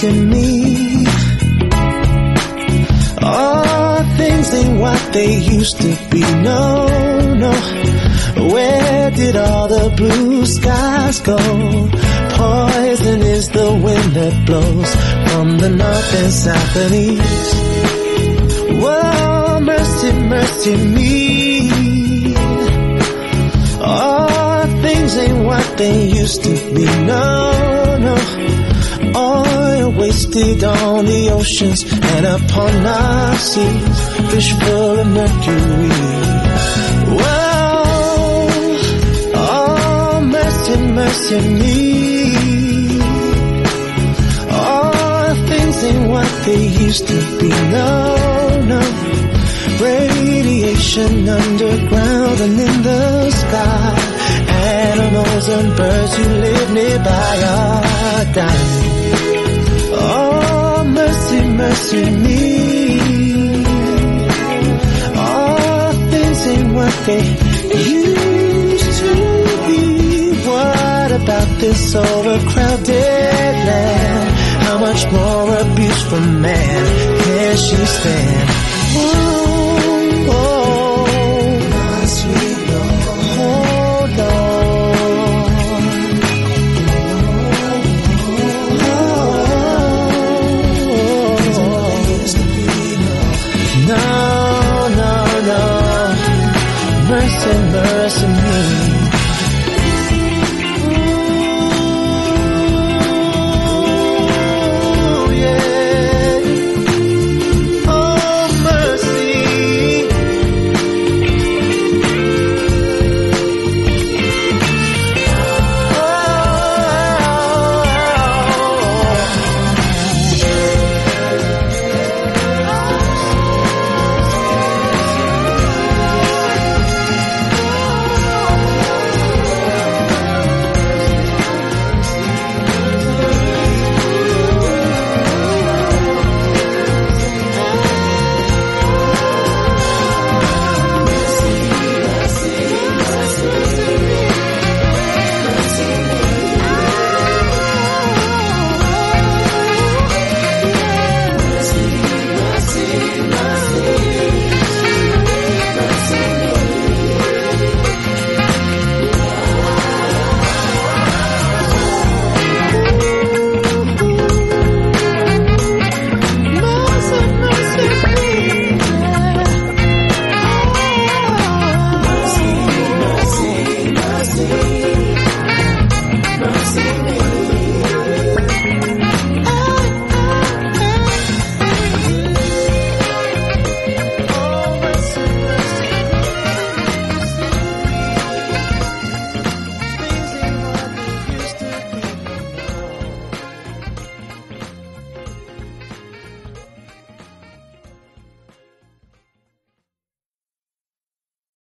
mercy me. All things ain't what they used to be, no, no. Where did all the blue skies go? Poison is the wind that blows from the north and south and east. Whoa, mercy, mercy me. All things ain't what they used to be, no, no. Oil wasted on the oceans and upon our seas, fish full of mercury. Whoa, oh, mercy, mercy me. All things ain't what they used to be, no, no. Radiation underground and in the sky. Animals and birds who live nearby are dying. Oh, mercy, mercy me. All things ain't what they used to be. What about this overcrowded land? How much more abuse from man can she stand? Ooh.